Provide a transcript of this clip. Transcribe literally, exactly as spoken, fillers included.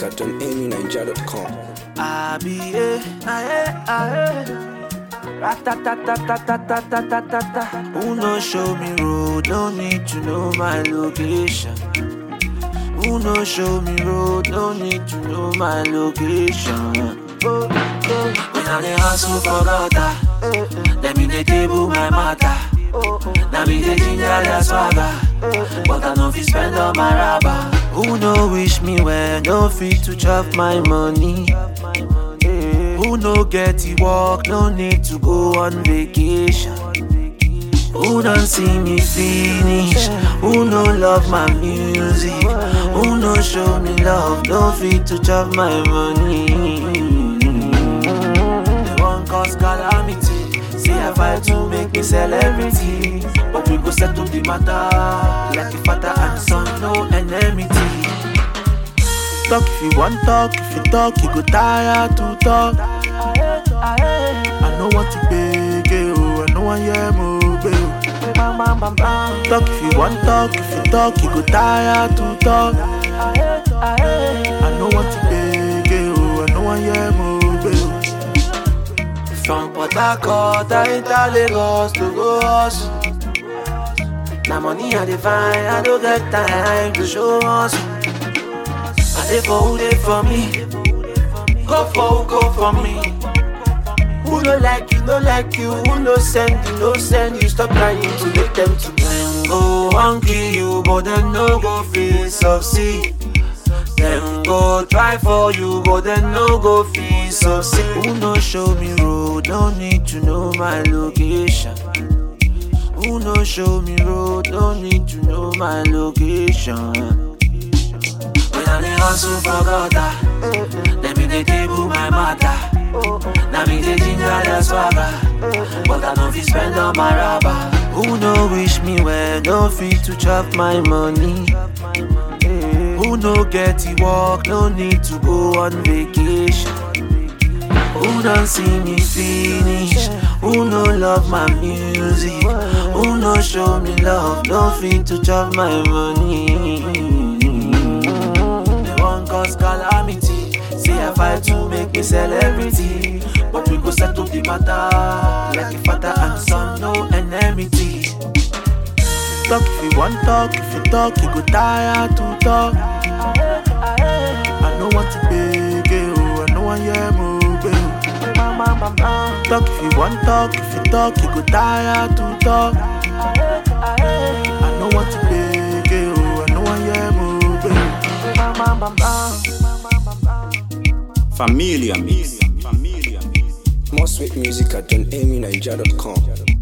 at don amy ninja dot com. I be eh, aye, aye. Ratatatatatatatata. Who no show me road, no need to know my location. Who no show me road, no need to know my location. Oh, oh. When I dey hustle for gutter, let me dey table my matter. Now me dey ginger their swagger, but I no fit spend all my rubber. Who no wish me well, no fit to chop my money. Who no get to work, no need to go on vacation. Who don't see me finish, who no love my music, who no show me love, no fit to chop my money. They won't cause calamity, say I fight to make me celebrity, but we go settle the matter, like the father and son, no enmity. Talk if you want talk, if you talk, you go tired to talk. I know what to beg, oh, I know I am obey. Talk if you want talk, if you talk, you go tired to talk. I know what to beg, oh, I know I am obey. From Port Harcourt, I enter Lagos to go hustle. Now money I define, I don't get time to show us. I dey for who dey for me, go for who go for me. Who no like you, no like you, who no send you, no send you. Stop trying to make them to them go and kill you, but them no go feel succeed. Them go try for you, but them no go feel succeed. Who no show me road, no need to know my location. Who no show me road, no need to know my location. When I dey hustle for gutter, let me dey table my matter. Now me dey ginger their swagger, but I no fit spend all my rubber. Who no wish me well, no fit to chop my money. Who no get to work, no need to go on vacation. Who don't see me finish, who no love my music, who no show me love, no fit to chop my money. They won't cause calamity, say I fight to make me celebrity, but we go settle the matter, like the father and son, no enmity. Talk if you want talk, if you talk, you go tired to talk. I know what to beg, oh, I know I am obey. Talk if you want talk, if you talk, you go tired to talk. I know what to beg, oh, I know I am obey. Familia Mix. More sweet music at don amy ninja dot com.